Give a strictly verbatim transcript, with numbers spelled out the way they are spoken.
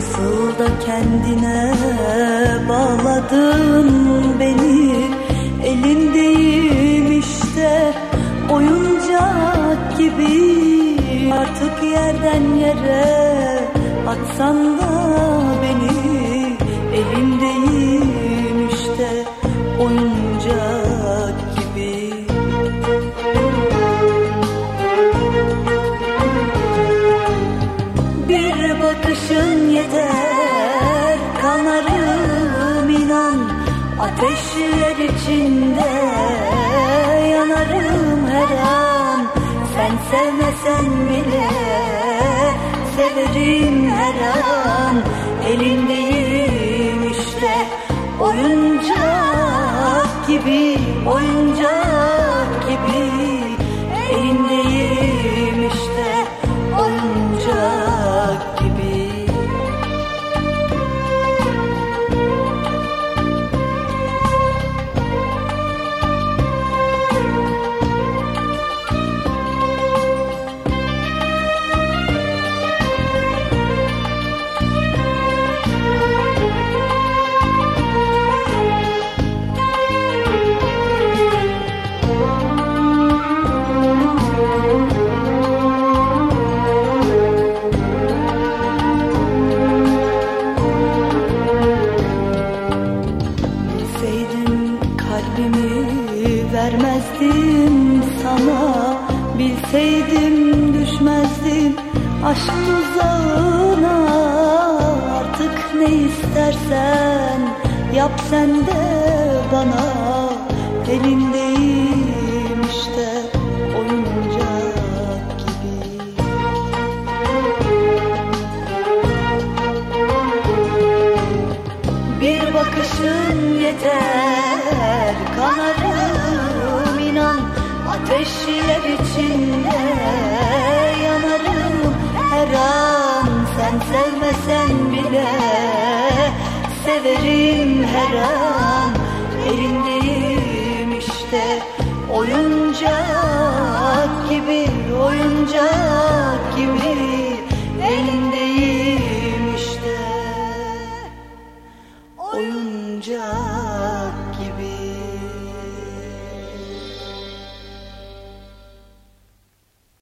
Nasıl da kendine bağladın beni, elindeyim işte oyuncak gibi. Artık yerden yere atsan da beni, elindeyim işte oyuncak gibi. Bir bakışın yeter, kanarım inan. Ateşler içinde yanarım her an. Sen sevmesen bile severim her an. Elindeyim işte oyuncak gibi, oyuncak gibi. Elindeyim işte oyuncak gibi. Kalbimi vermezdim sana, bilseydim düşmezdim aşk tuzağına. Artık ne istersen yap sen de bana, elindeyim işte oyuncak gibi. Bir bakışın yeter, kanarım inan. Ateşler içinde yanarım her an. Sen sevmesen bile severim her an. Elindeyim işte oyuncak gibi, oyuncak gibi. Elindeyim işte oyuncak.